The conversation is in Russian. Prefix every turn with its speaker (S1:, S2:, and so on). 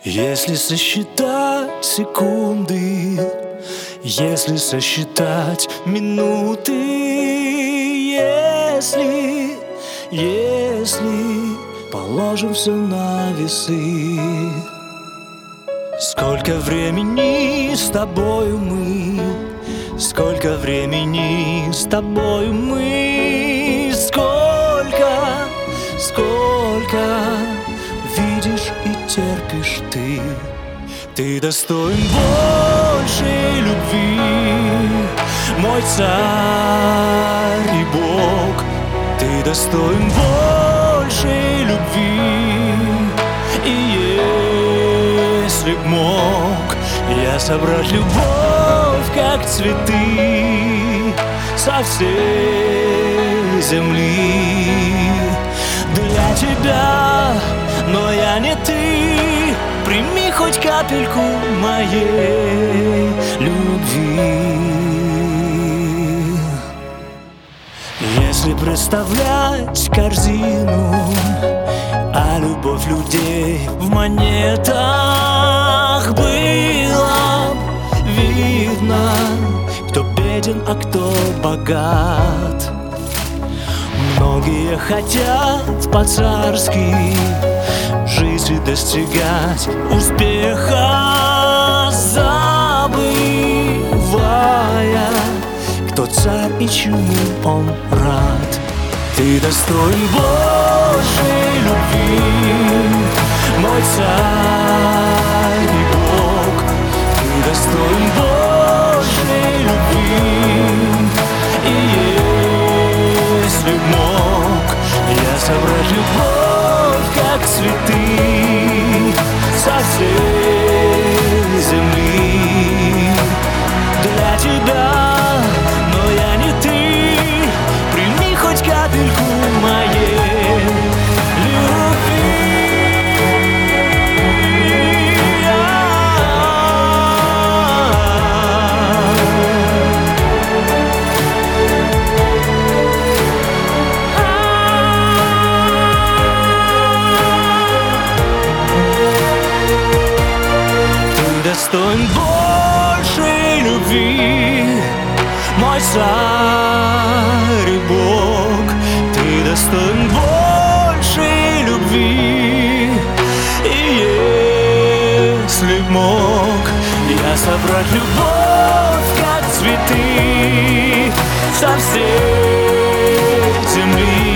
S1: Если сосчитать секунды, если сосчитать минуты, если положим все на весы, сколько времени с тобою мы, сколько времени с тобою мы, сколько видишь и терпишь ты. Ты достоин большей любви, мой царь и Бог. Ты достоин большей любви, и если б мог я собрать любовь, как цветы, со всей земли для тебя, но я не ты. Прими хоть капельку моей любви. Если представлять корзину, а любовь людей в монетах, было б видно, кто беден, а кто богат. Многие хотят по-царски жизни достигать успеха, забывая, кто царь и чему он рад. Ты достоин Божьей любви, мой царь и Бог. Ты достоин Божьей любви, и если б мог я собрать любовь, как цветы, со всей земли для тебя, но я не ты. Прими хоть капельку моей любви. Достоин большей любви, мой царь и Бог. Ты достоин большей любви, и если б мог я собрать любовь, как цветы, со всей земли